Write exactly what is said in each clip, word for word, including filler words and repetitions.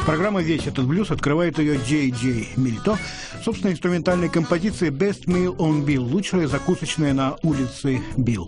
Программа «Весь этот блюз» открывает ее Джей Джей Мильто, собственной инструментальной композицией «Best Meal on Bill» – лучшая закусочная на улице Билл.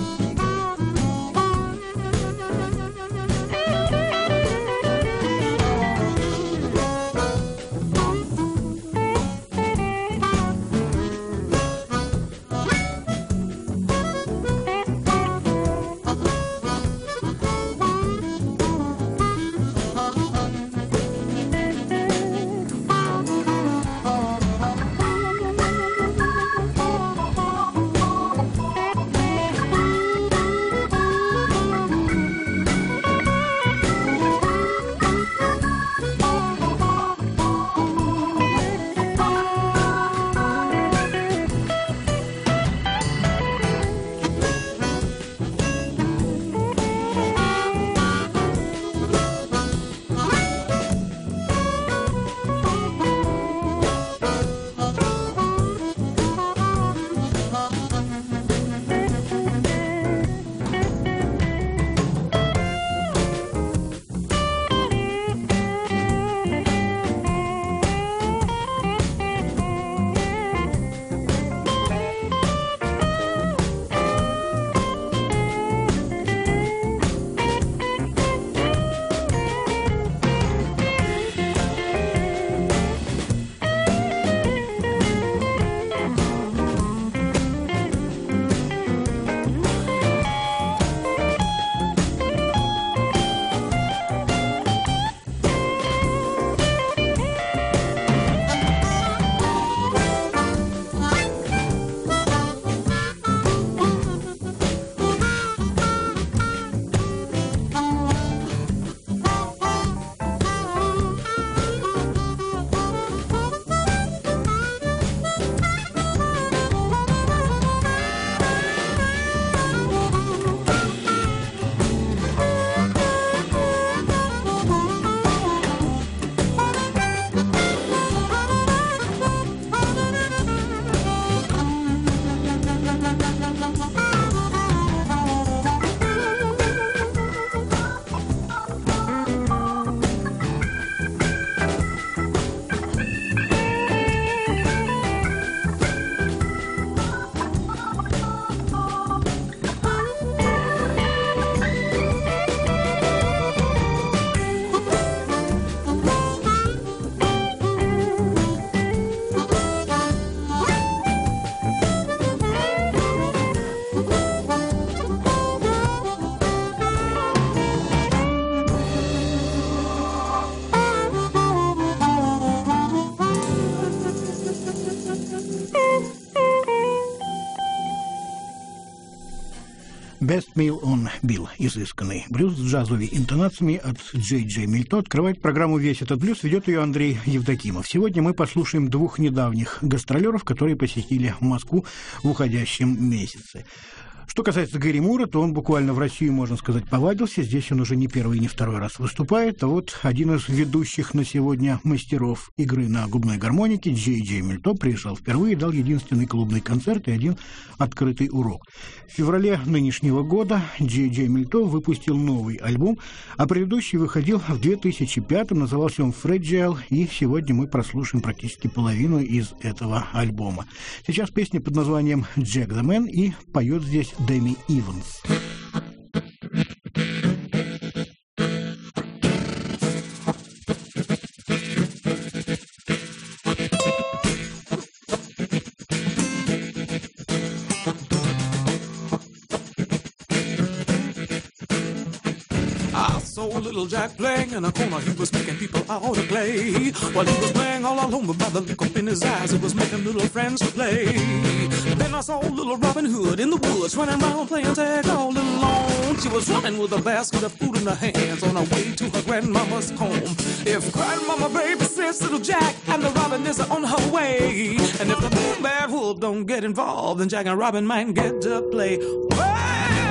«Best Meal on Bill» – изысканный блюз с джазовыми интонациями от Джей Джей Мильто. Открывает программу «Весь этот блюз», ведет ее Андрей Евдокимов. Сегодня мы послушаем двух недавних гастролеров, которые посетили Москву в уходящем месяце. Что касается Гэри Мура, то он буквально в Россию, можно сказать, повадился. Здесь он уже не первый и не второй раз выступает. А вот один из ведущих на сегодня мастеров игры на губной гармонике, Джей Джей Мильто, приезжал впервые, дал единственный клубный концерт и один открытый урок. В феврале нынешнего года Джей Джей Мильто выпустил новый альбом, а предыдущий выходил в две тысячи пятом, назывался он «Fragile», и сегодня мы прослушаем практически половину из этого альбома. Сейчас песня под названием «Jack the Man», и поет здесь Дэми Иванс. Little Jack playing in a corner, he was making people out to play. While he was playing all alone, but by the look up in his eyes, it was making little friends to play. Then I saw little Robin Hood in the woods, running around playing tag all alone. She was running with a basket of food in her hands on her way to her grandmama's home. If grandmama babysits little Jack, and the Robin is on her way, and if the big bad wolf don't get involved, then Jack and Robin might get to play. Well,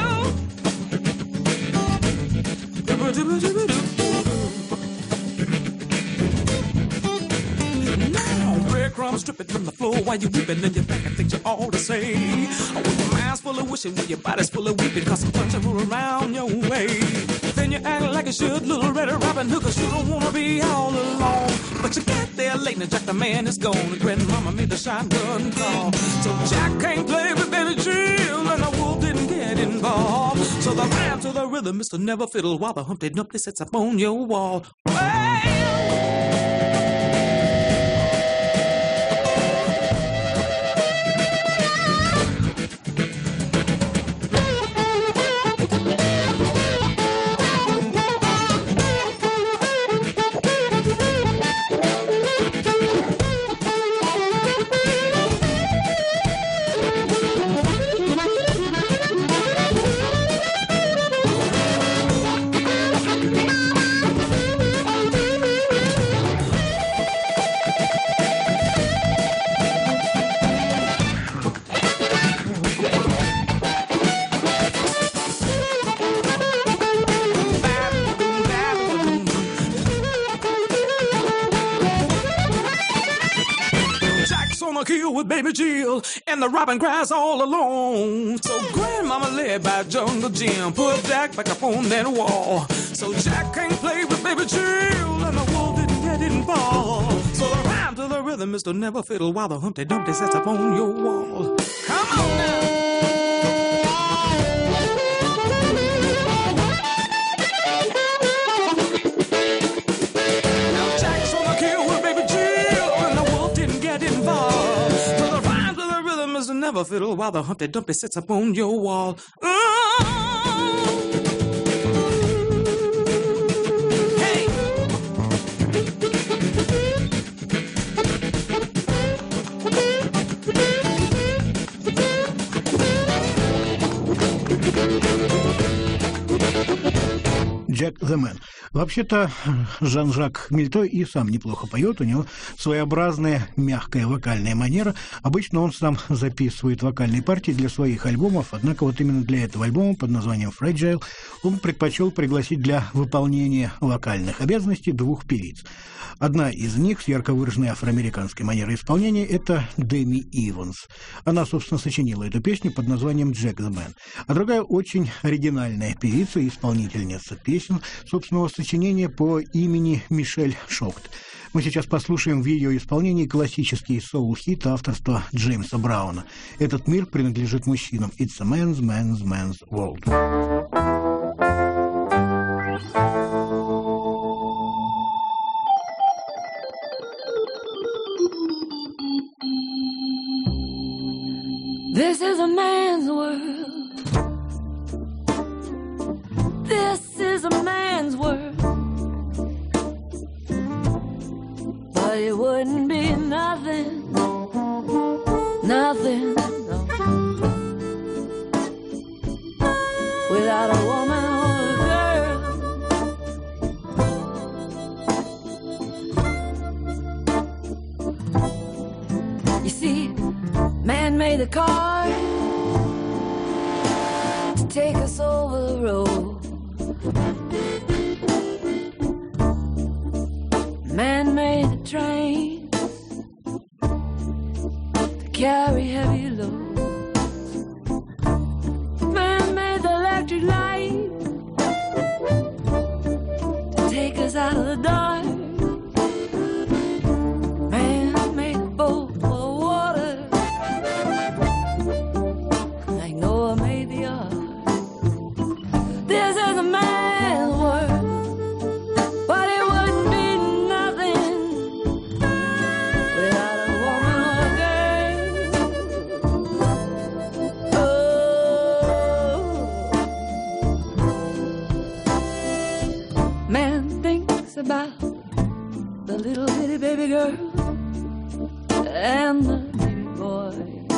now, breadcrumbs dripping from the floor while you weeping in your back and things you ought to say. With your mind's full of wishing, with your body's full of weeping, cause some punch will around your way. Then you act like you should, little Red Robin Hood, 'cause you don't wanna be all alone. But you get there late and Jack the man is gone, and Grandmama made the shotgun call. So Jack can't play with Baby Jill, and the wolf didn't get involved. So the ram to the rhythm, Mister Never Fiddle, while the Humpty Dumpty sits up on your wall. With Baby Jill, and the robin cries all alone. So Grandmama, led by Jungle Jim, put Jack back up on that wall. So Jack can't play with Baby Jill, and the wolf didn't get involved. So the rhyme to the rhythm, Mister Never Fiddle, while the Humpty Dumpty sits up on your wall. Come on now. Never fiddle while the Humpty Dumpty sits up on your wall. Oh! Hey! Jack the Man. Вообще-то Жан-Жак Мильто и сам неплохо поет, у него своеобразная мягкая вокальная манера. Обычно он сам записывает вокальные партии для своих альбомов, однако вот именно для этого альбома под названием «Fragile» он предпочел пригласить для выполнения вокальных обязанностей двух певиц. Одна из них с ярко выраженной афроамериканской манерой исполнения – это Дэми Иванс. Она, собственно, сочинила эту песню под названием «Jack the Man». А другая очень оригинальная певица и исполнительница песен собственного сочинения по имени Мишель Шохт. Мы сейчас послушаем в ее исполнении классический соул-хит авторства Джеймса Брауна. Этот мир принадлежит мужчинам. It's a man's, man's, man's world. This is a man's world. This is a man's world. But it wouldn't be nothing, nothing, no, without a woman or a girl. You see, man made the car to take us over the road. Man made the train to carry heavy loads. Man made the electric light to take us out of the dark. Man made a boat full of water like Noah made the ark. This is a man's world, but it wouldn't be nothing without a woman or a girl. Oh, man thinks about the little bitty baby girl and the baby boy.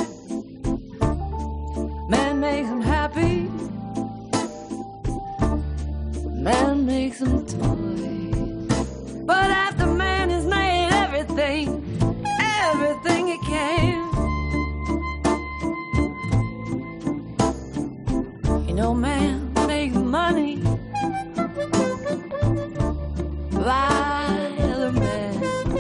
Man makes them happy. Man makes them toys. But after man has made everything, everything he can, you know, man makes money by other men.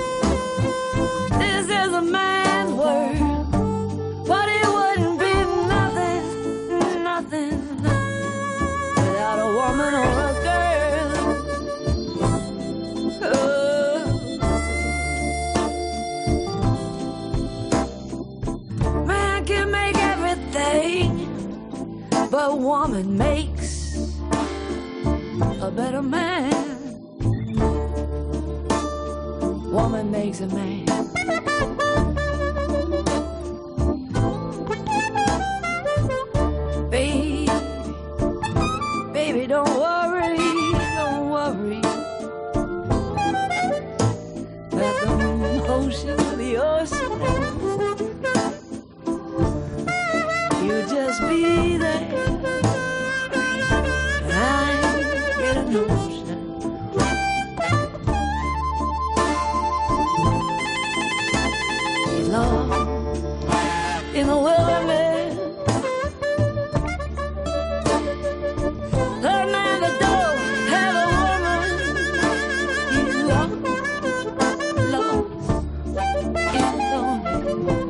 This is a man's world, but it wouldn't be nothing, nothing without a woman or a girl. woman makes a better man. Woman makes a man. Baby, baby, don't worry, don't worry. Let the ocean, the ocean, you just be there. I get a notion. Love in the wilderness. A man that don't have a woman, he's lost, lost, he's lonely.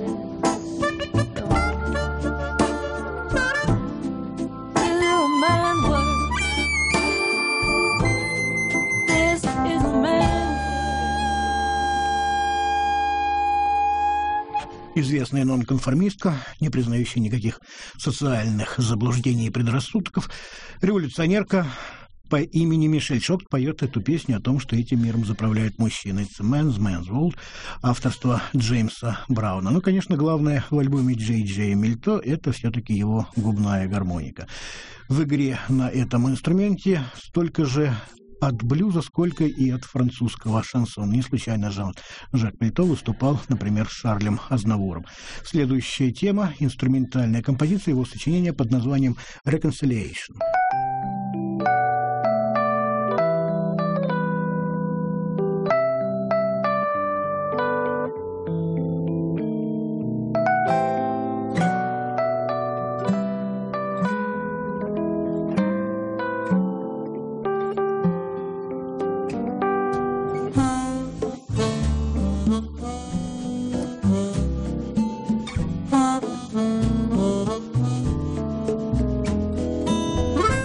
This is a man world. This is a man. Известная нонконформистка, не признающая никаких социальных заблуждений и предрассудков, революционерка по имени Мишель Шокт поет эту песню о том, что этим миром заправляет мужчина. It's a man's, man's world, авторство Джеймса Брауна. Ну, конечно, главное в альбоме Джей Джея Мильто – это все-таки его губная гармоника. В игре на этом инструменте столько же от блюза, сколько и от французского шансона. Не случайно Жан Жак Мильто выступал, например, с Шарлем Азнавуром. Следующая тема – инструментальная композиция его сочинения под названием «Reconciliation». Thank you.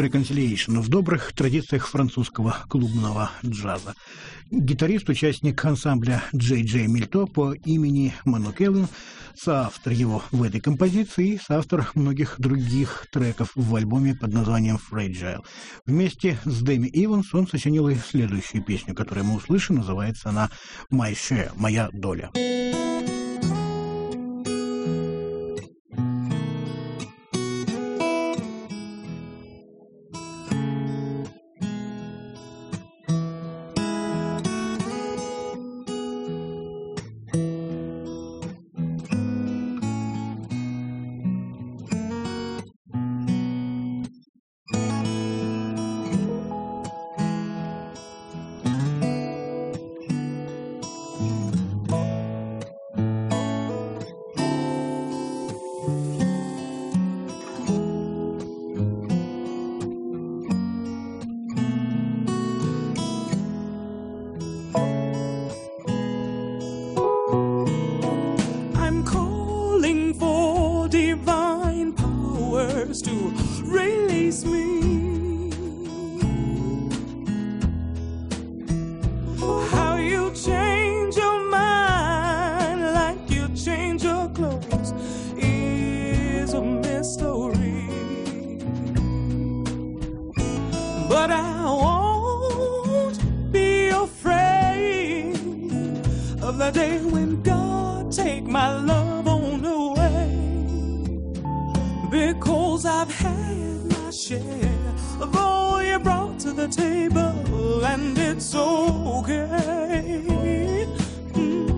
Reconciliation в добрых традициях французского клубного джаза. Гитарист, участник ансамбля Джей Джей Мильто по имени Ману Келлен, соавтор его в этой композиции и соавтор многих других треков в альбоме под названием Fragile. Вместе с Дэми Иванс он сочинил и следующую песню, которую мы услышим, называется она «My Share», «Моя доля». To release me. How you change your mind like you change your clothes is a mystery. But I won't be afraid of the day when God take my love on away. Because I've had my share of all you brought to the table, and it's okay. Mm.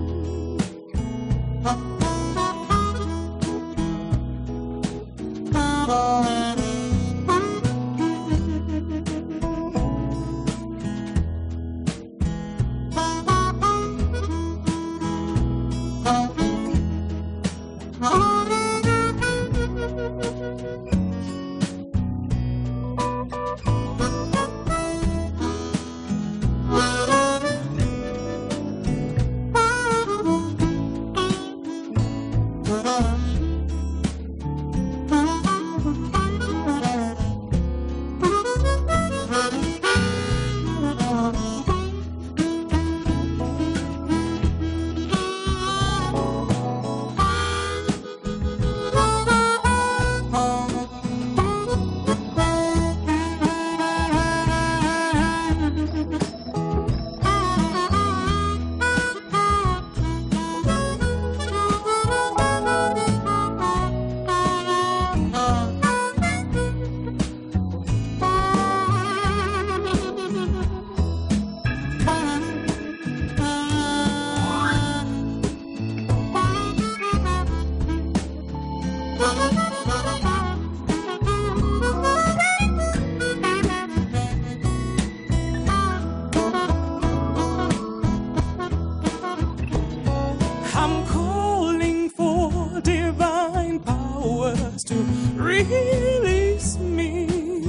I'm calling for divine powers to release me.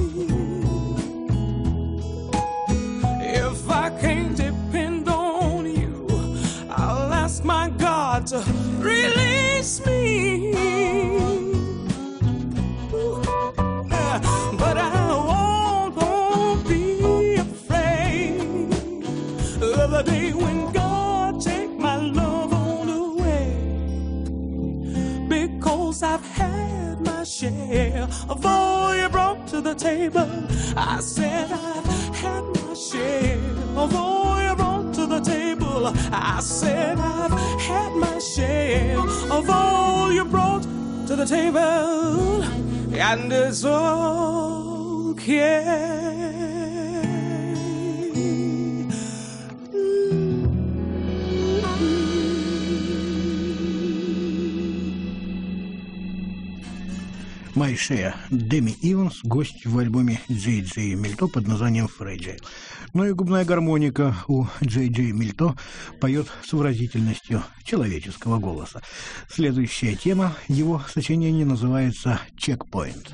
If I can't depend on you, I'll ask my God to release me. But I won't, won't be afraid of the day when God take my love on away. Because I've had my share of all you brought to the table. I said I've had my share of all you brought to the table. I said I've had my share of all you brought to the table. And it's okay. My Share. Дэми Иванс, гость в альбоме Джей Джей Мильто под названием Fragile. Но и губная гармоника у Джей Джей Мильто поет с выразительностью человеческого голоса. Следующая тема его сочинения называется «Checkpoint».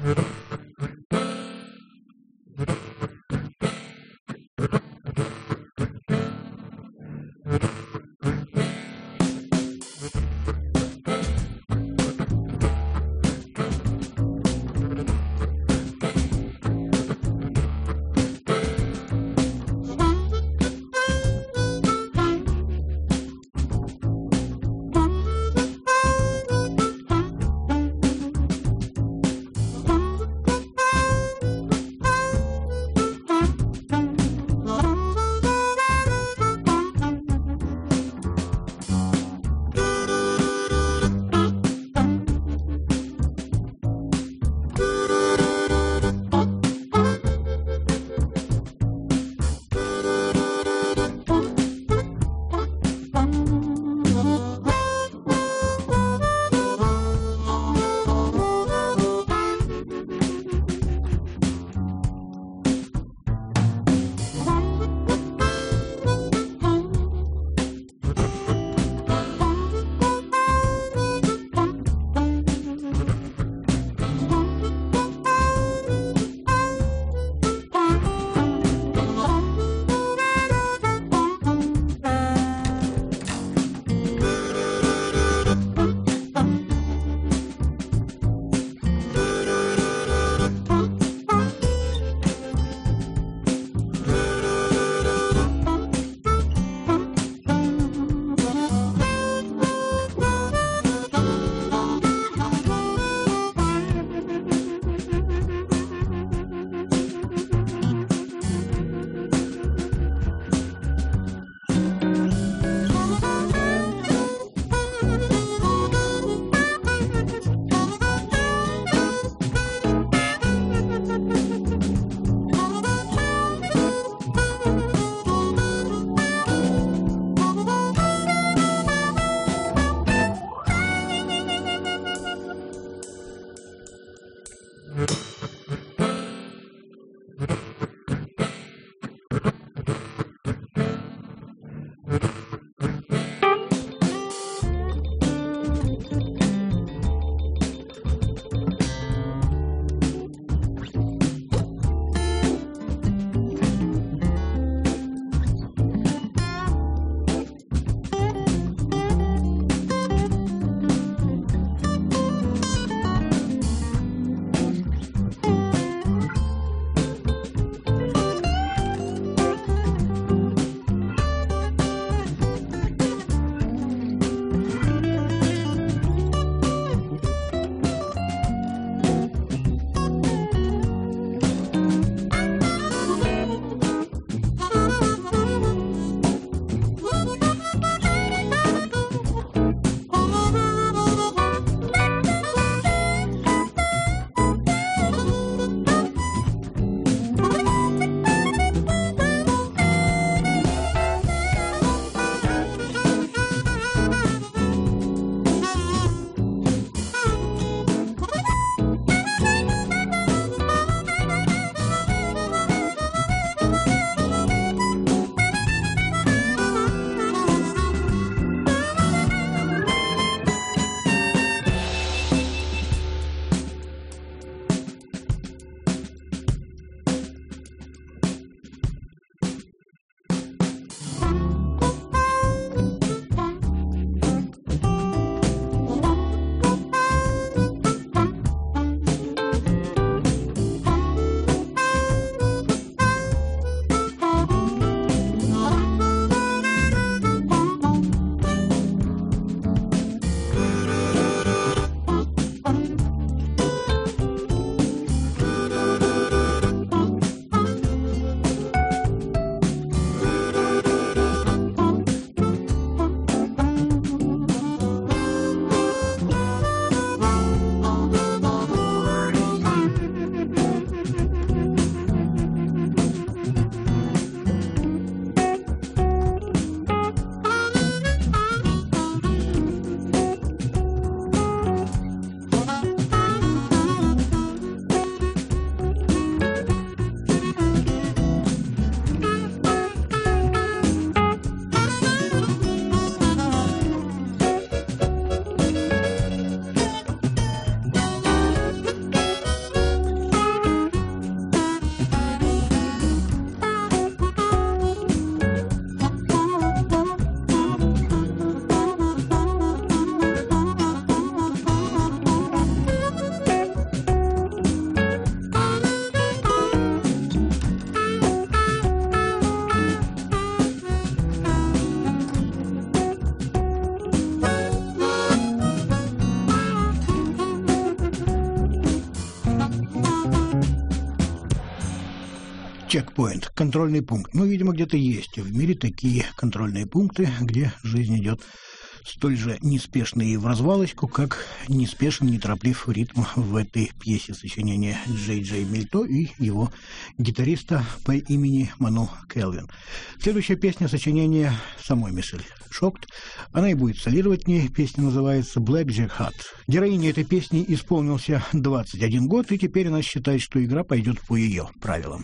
чекпоинт, контрольный пункт. Ну, видимо, где-то есть в мире такие контрольные пункты, где жизнь идет столь же неспешно и в развалочку, как неспешен, нетороплив ритм в этой пьесе сочинения Джей Джей Мильто и его гитариста по имени Ману Келвин. Следующая песня сочинения самой Мишель Шокт. Она и будет солировать в ней. Песня называется «Black Jack Hat». Героине этой песни исполнился двадцать один год, и теперь она считает, что игра пойдет по ее правилам.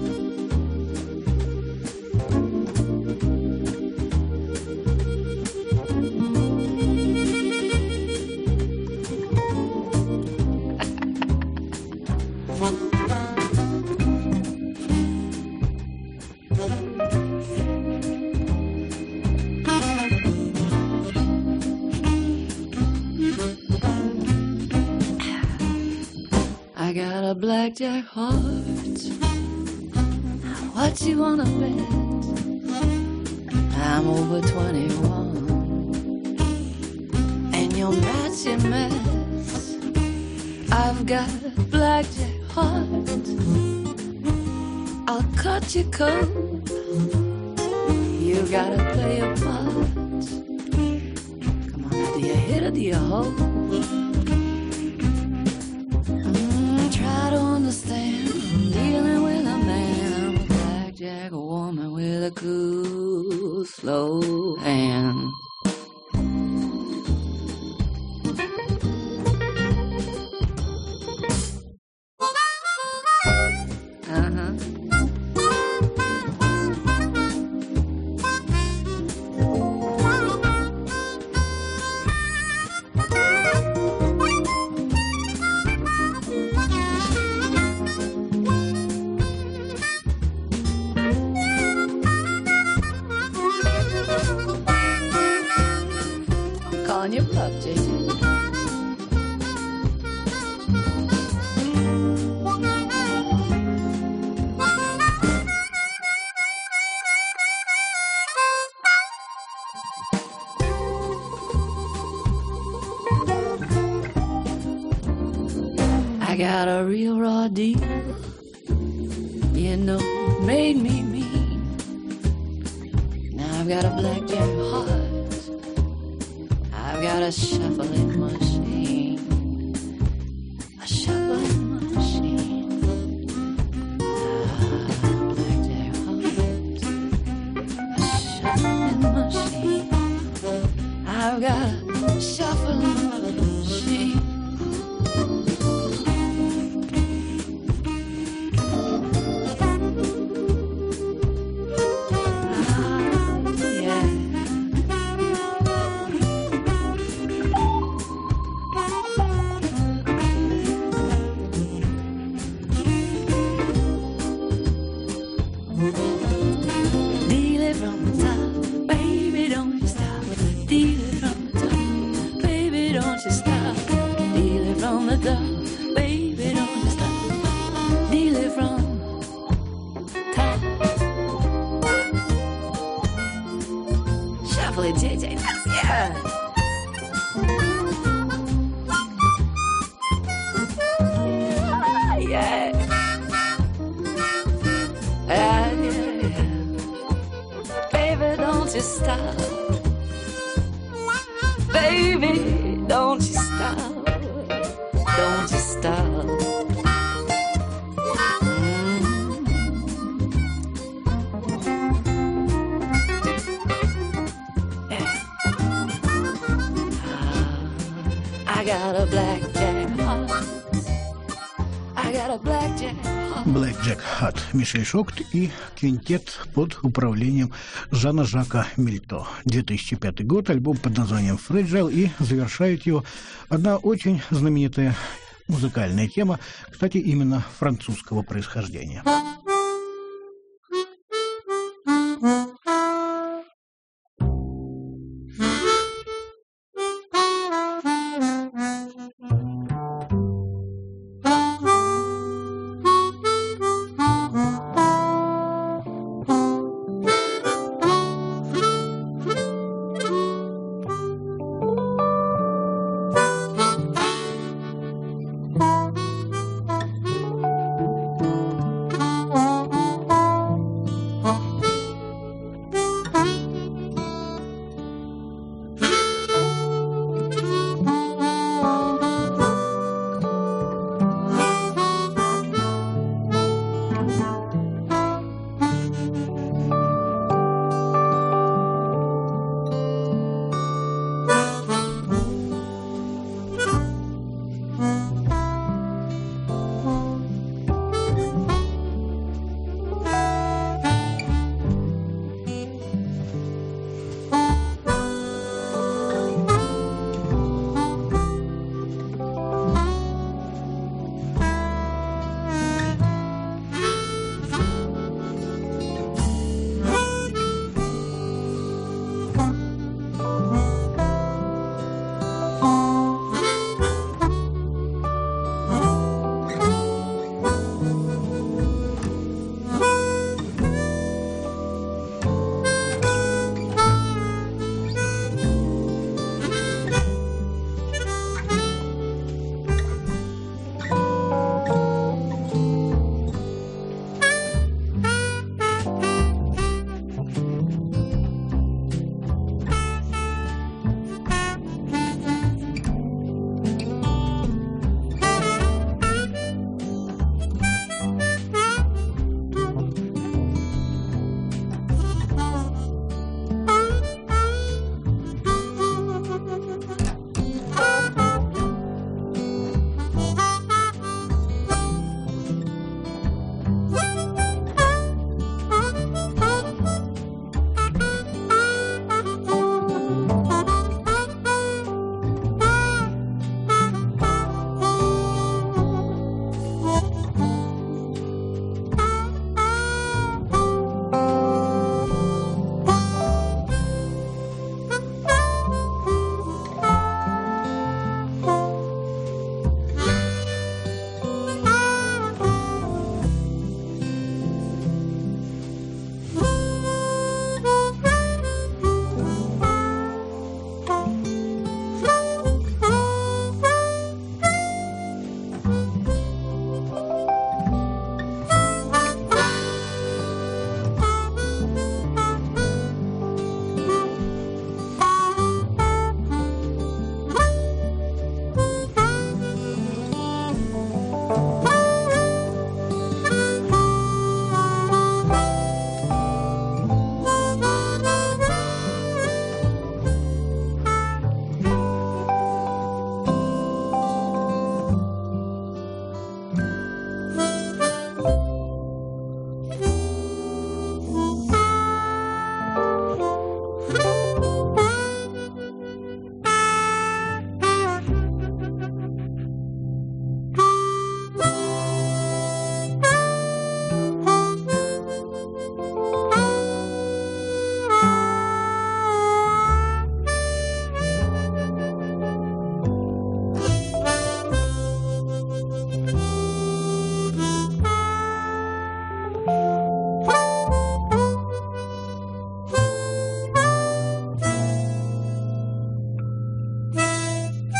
I got a blackjack heart. What you wanna bet? I'm over twenty-one, and you're matching mess. I've got a blackjack heart. I'll cut your coat. You gotta play a part. Come on, now, do you hit or do you hold? Try to understand, I'm dealing with a man. I'm a blackjack woman with a cool, slow hand. Uh-huh. Calling your bluff, J J. I got a real raw deal, you know, made me mean. Now I've got a blackjack heart. I've got a shuffling machine, a shuffling machine. Ah, blackjack heart, a shuffling machine. I've got a shuffling machine. Deal it from the top, baby, don't you stop. Deal it from the top, baby, don't you stop. Deal it from the top, baby, don't you stop. Deal it from top. Shuffle it, J J, that's yeah. Ah, yeah. Yeah, yeah, yeah. Baby, don't you stop. Baby, don't you stop. Don't you stop. Mm. Yeah. Ah, I got a blackjack heart. I got a blackjack heart. Black Jack Hat, Мишель Шокт и квинтет под управлением Жана-Жака Мильто. две тысячи пятый год, альбом под названием «Fragile», и завершает его одна очень знаменитая музыкальная тема, кстати, именно французского происхождения.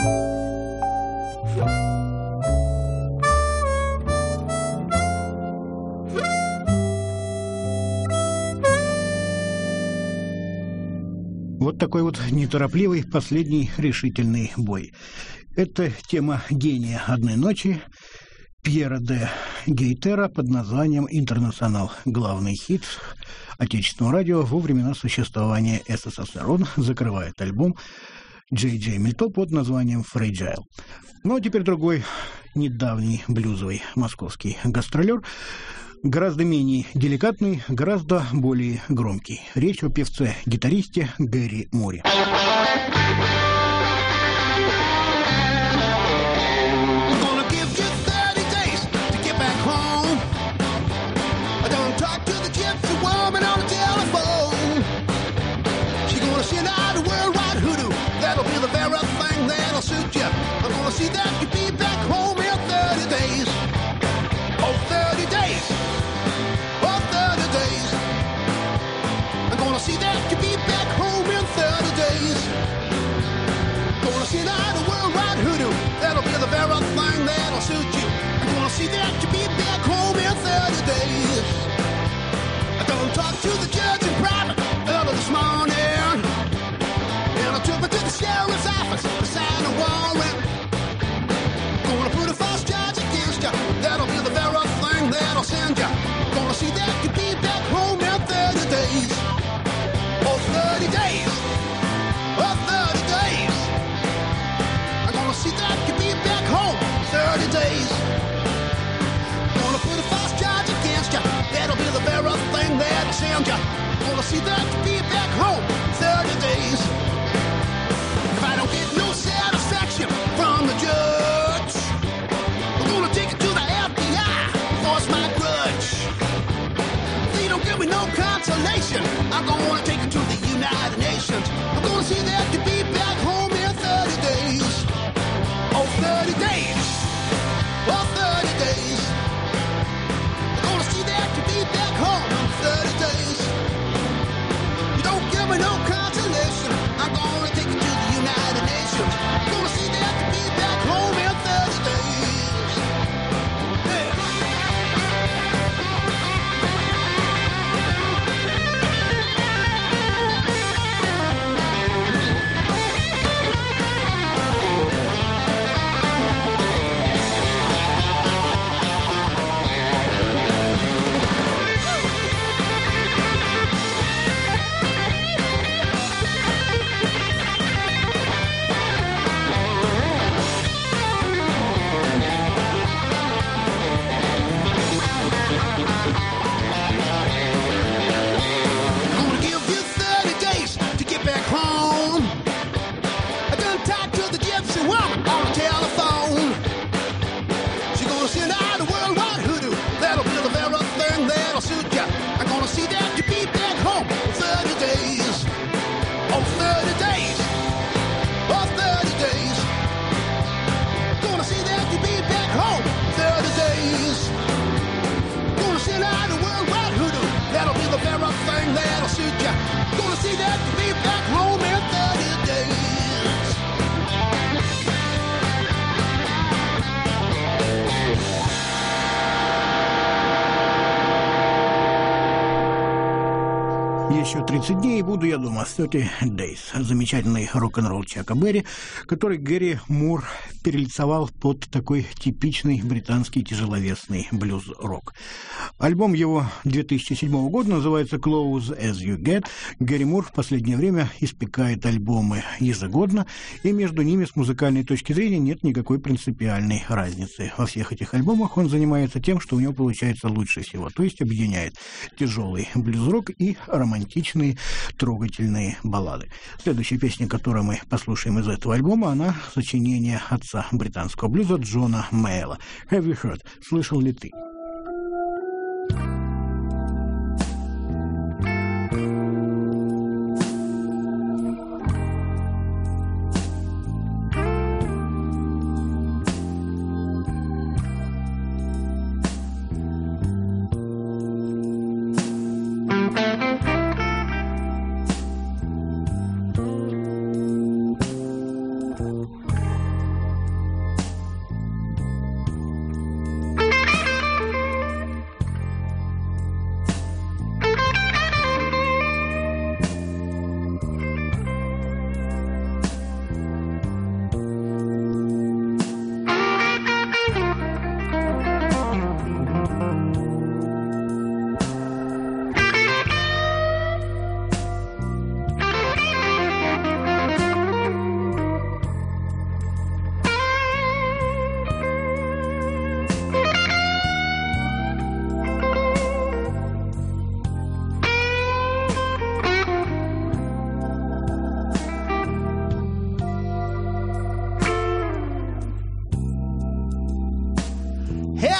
Вот такой вот неторопливый последний решительный бой. Это тема гения одной ночи Пьера де Гейтера под названием «Интернационал». Главный хит отечественного радио во времена существования СССР. Он закрывает альбом Джей Джей Мильто под названием «Fragile». Ну а теперь другой недавний блюзовый московский гастролер, гораздо менее деликатный, гораздо более громкий. Речь о певце-гитаристе Гэри Муре. See that you be back home in thirty days. Oh, thirty days. Oh, thirty days. I'm gonna see that you be back home in thirty days. Gonna see that a worldwide hoodoo. That'll be the very thing that'll suit you. I'm gonna see that you be back home in thirty days. I don't talk to the judge in private early this morning. And I took me to the sheriff's office to sign a warrant. Gonna put a false charge against you. That'll be the very thing that'll send you. Gonna see that you be back home in thirty days. Oh, thirty days. Oh, thirty days. I'm gonna see that you be back home thirty days. Gonna put a false charge against you. That'll be the very thing that'll send you. Gonna see that you be back home thirty days. If I don't get no satisfaction from the judge, I'm gonna take it to the F B I, force my grudge. If they don't give me no consolation, I'm gonna take it to the United Nations. I'm gonna see that you be back home in thirty days. Oh, thirty days. Oh, thirty days. I'm gonna see that you be back home in thirty days. You don't give me no consolation, I'm gonna take it to the United Nations. I'm gonna see that you be back home in thirty days. Yeah. Gonna give you thirty days to get back home. I done talked to the gypsy woman on the telephone. She gonna send out a worldwide hoodoo. That'll be the very thing that'll suit ya. I'm gonna see that you be back home in thirty days. Oh, thirty days. Oh, thirty days. Gonna see that you be back home in thirty days. Gonna send out a worldwide hoodoo. That'll be the very thing that'll suit ya. Gonna see that you be back home in thirty days. Еще тридцать дней и буду я дома. тридцать days. Замечательный рок-н-ролл Чака Берри, который Гэри Мур перелицовал под такой типичный британский тяжеловесный блюз-рок. Альбом его две тысячи седьмого года называется «Close as you get». Гэри Мур в последнее время испекает альбомы ежегодно, и между ними с музыкальной точки зрения нет никакой принципиальной разницы. Во всех этих альбомах он занимается тем, что у него получается лучше всего, то есть объединяет тяжелый блюз-рок и романтичные трогательные баллады. Следующая песня, которую мы послушаем из этого альбома, она сочинение отца британского блюза Джона Мейла. «Have you heard?» «Слышал ли ты?»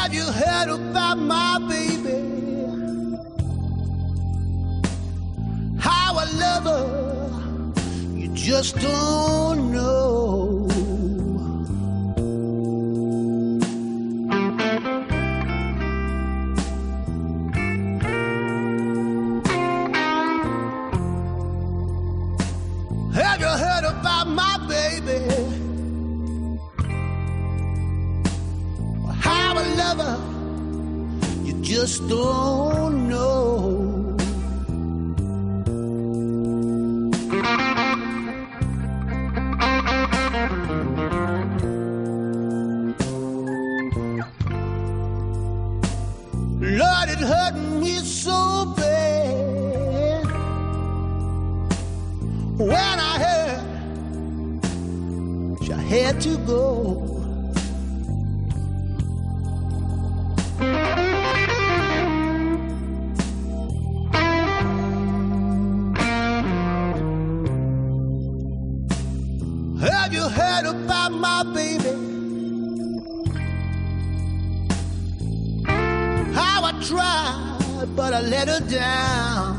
Have you heard about my baby? How I love her, you just don't know. Have you heard about my baby? How I love her, you just don't know. Lord, it hurt me so bad when I heard she had to go. Have you heard about my baby? How I tried, but I let her down.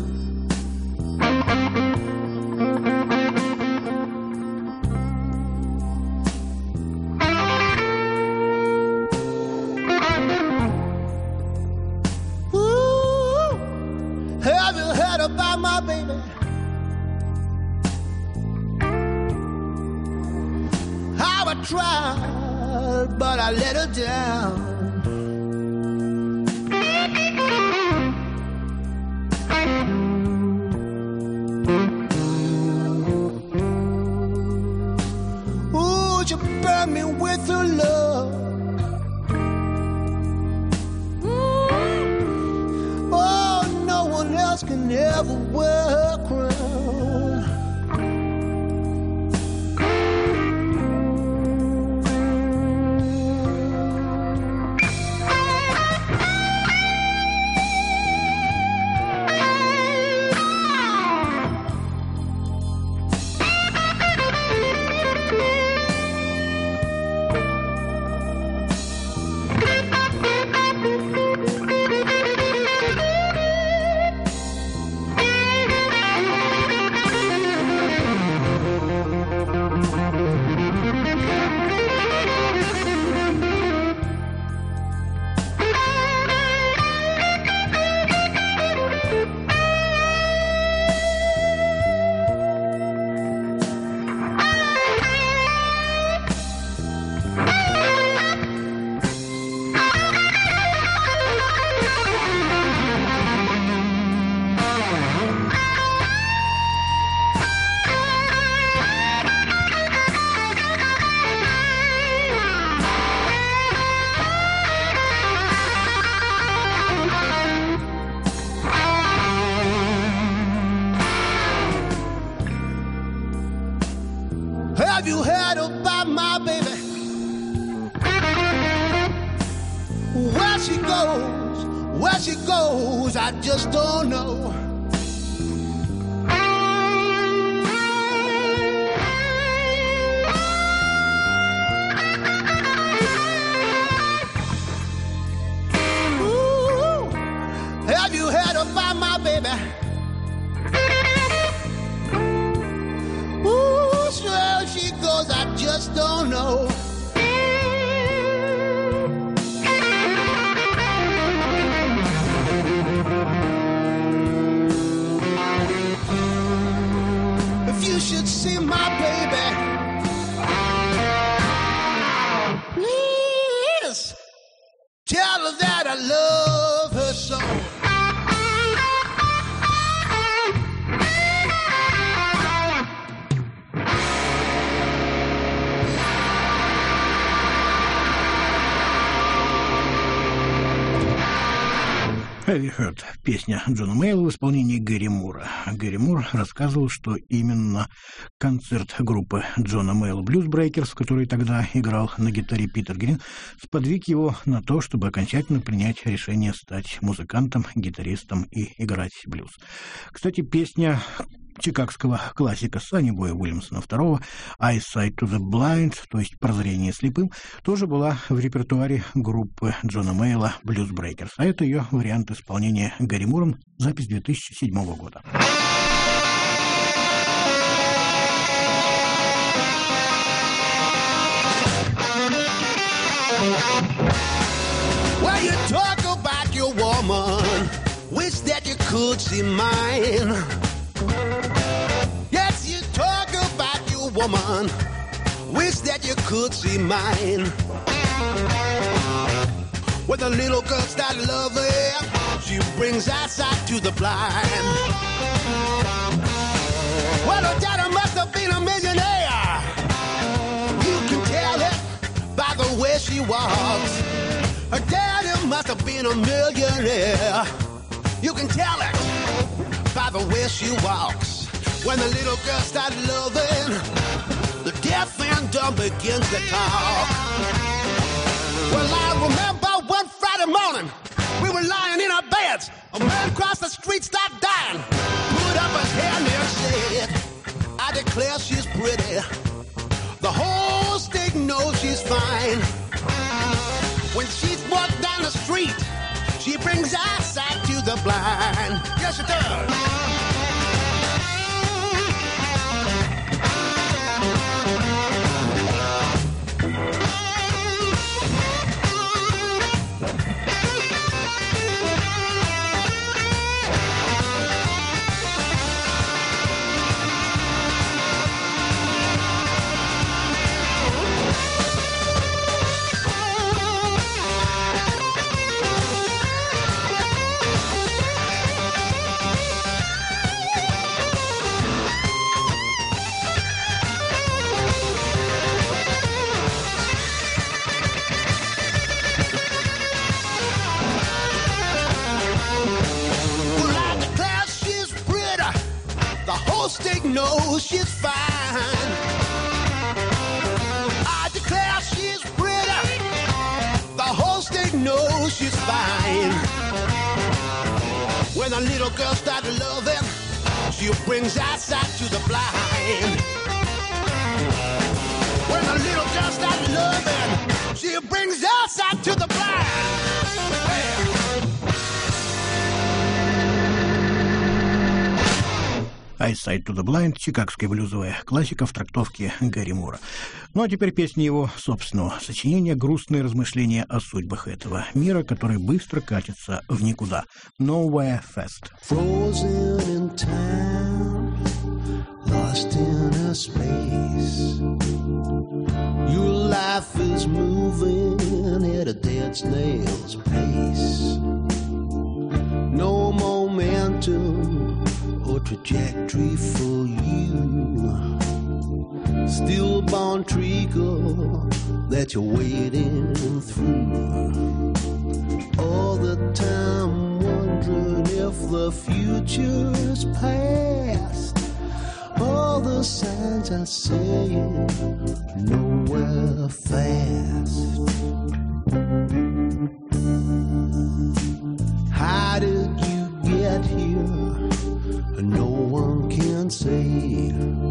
Ooh, have you heard about my baby? How I tried, but I let her down. Ooh, she burned me with her love. Ooh, oh, no one else can ever wear her crown. Have you heard about my baby? Where she goes, where she goes, I just don't know. Ooh, have you heard about my baby? Where she goes, I just don't know. If you should see my baby, please tell her that I love her so. Have you heard? Песня Джона Мейла в исполнении Гэри Мура. Гэри Мур рассказывал, что именно концерт группы Джона Мейла Blues Breakers, в которой тогда играл на гитаре Питер Грин, сподвиг его на то, чтобы окончательно принять решение стать музыкантом, гитаристом и играть блюз. Кстати, песня чикагского классика Санни Боя Уильямсона второго «Eyesight to the Blind», то есть «Прозрение слепым», тоже была в репертуаре группы Джона Мейла «Blues Breakers», а это ее вариант исполнения Гарри Муром, запись две тысячи седьмого года. Well, you talk about your woman, wish that you could see mine. Yes, you talk about your woman, wish that you could see mine. When the little girl started loving, she brings eyesight to the blind. Well, her daddy must have been a millionaire. You can tell it by the way she walks. Her daddy must have been a millionaire. You can tell it by the way she walks. When the little girl started loving, the deaf and dumb begins to talk. Well, I remember one Friday morning, we were lying in our beds. A man crossed the street, stopped dying, put up his hand and said, I declare she's pretty. The whole state knows she's fine. When she's walked down the street, she brings eyesight to the blind. Yes, she does. Knows she's fine. I declare she's pretty. The whole state knows she's fine. When a little girl started loving, she brings eyesight to the blind. When a little girl started loving, she brings eyesight to the blind. Well, «Eyesight to the Blind» — чикагская блюзовая классика в трактовке Гарри Мура. Ну а теперь песня его собственного сочинения, грустные размышления о судьбах этого мира, который быстро катится в никуда. «Nowhere Fast». Frozen in time, lost in a space. Your life is moving at a dead snail's pace. No momentum or trajectory for you. Stillborn trickle that you're wading through. All the time wondering if the future's past. All the signs are saying nowhere fast. How did you get here? No one can say.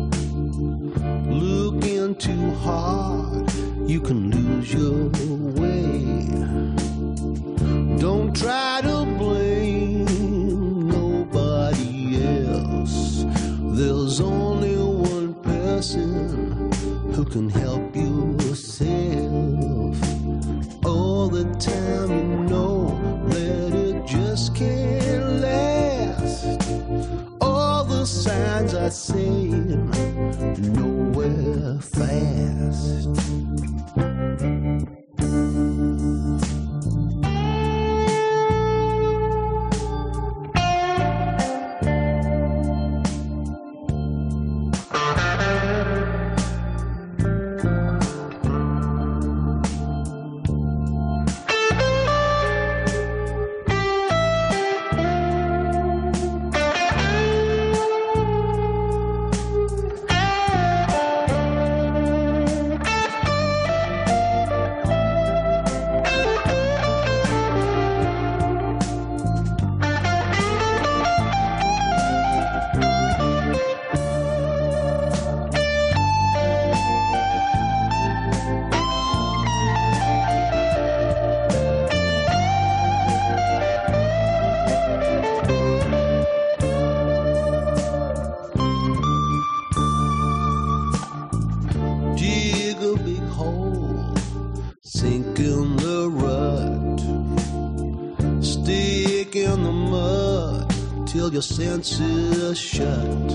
Looking too hard, you can lose your way. Don't try to blame nobody else. There's only one person who can help yourself. All the time you know that it just can't last. All the signs are saying nowhere fast. your senses shut.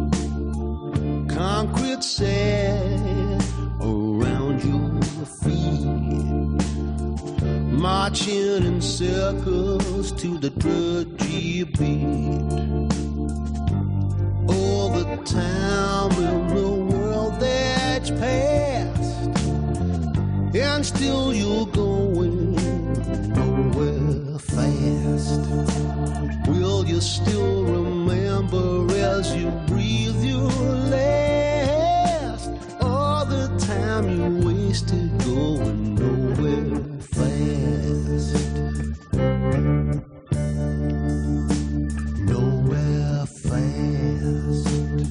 Concrete set around your feet, marching in circles to the drudgy beat. All the time in the world that's past, and still you're going nowhere fast. Will you still remember as you breathe your last? All the time you wasted going nowhere fast. Nowhere fast.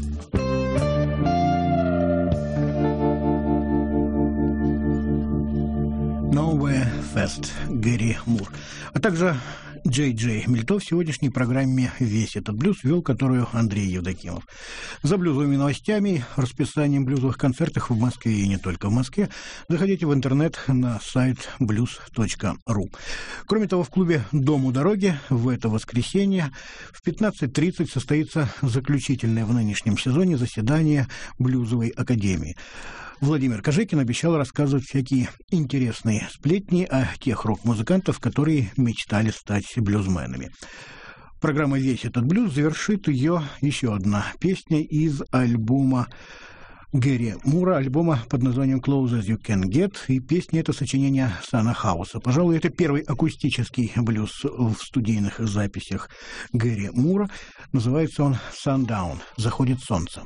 Nowhere Fast, Гэри Мур. А также Джей Джей Мильто в сегодняшней программе «Весь этот блюз», вел которую Андрей Евдокимов. За блюзовыми новостями, расписанием блюзовых концертов в Москве и не только в Москве, заходите в интернет на сайт блюз точка ру. Кроме того, в клубе «Дом у дороги» в это воскресенье в пятнадцать тридцать состоится заключительное в нынешнем сезоне заседание Блюзовой академии. Владимир Кожекин обещал рассказывать всякие интересные сплетни о тех рок-музыкантов, которые мечтали стать блюзменами. Программа «Весь этот блюз» завершит ее еще одна песня из альбома Гэри Мура, альбома под названием «Close as you can get», и песня — это сочинение Сана Хауса. Пожалуй, это первый акустический блюз в студийных записях Гэри Мура. Называется он «Sundown» — «Заходит солнце».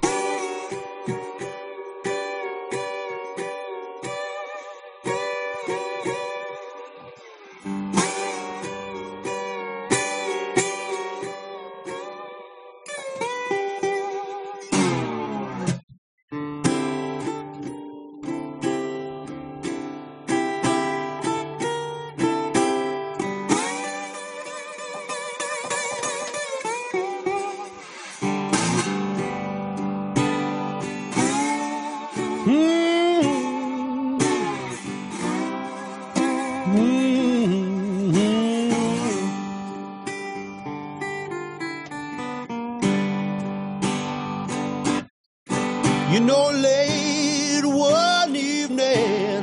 You know, late one evening,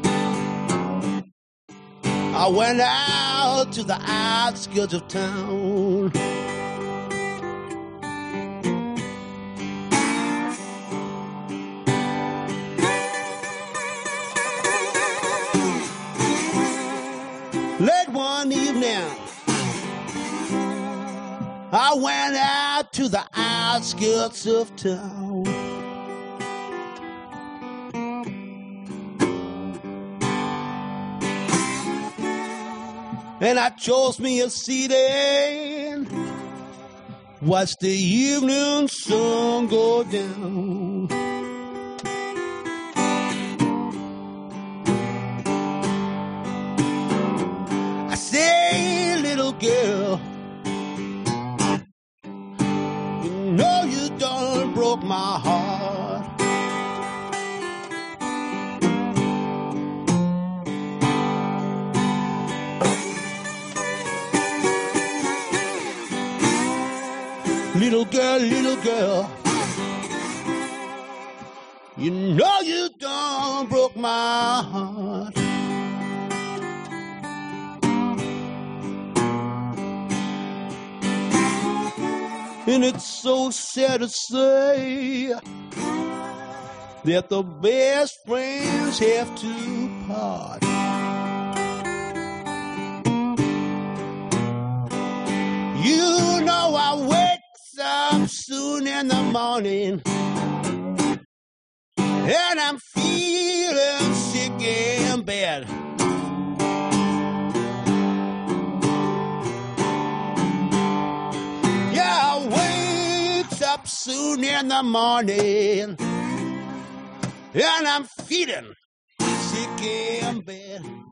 I went out to the outskirts of town. Late one evening, I went out to the outskirts of town. And I chose me a seat and watched the evening sun go down. I say, little girl, you know you done broke my heart. Little girl, little girl, you know you done broke my heart. And it's so sad to say that the best friends have to part. You know I wake up soon in the morning, and I'm feeling sick in bed. Yeah, I wake up soon in the morning, and I'm feeling sick in bed.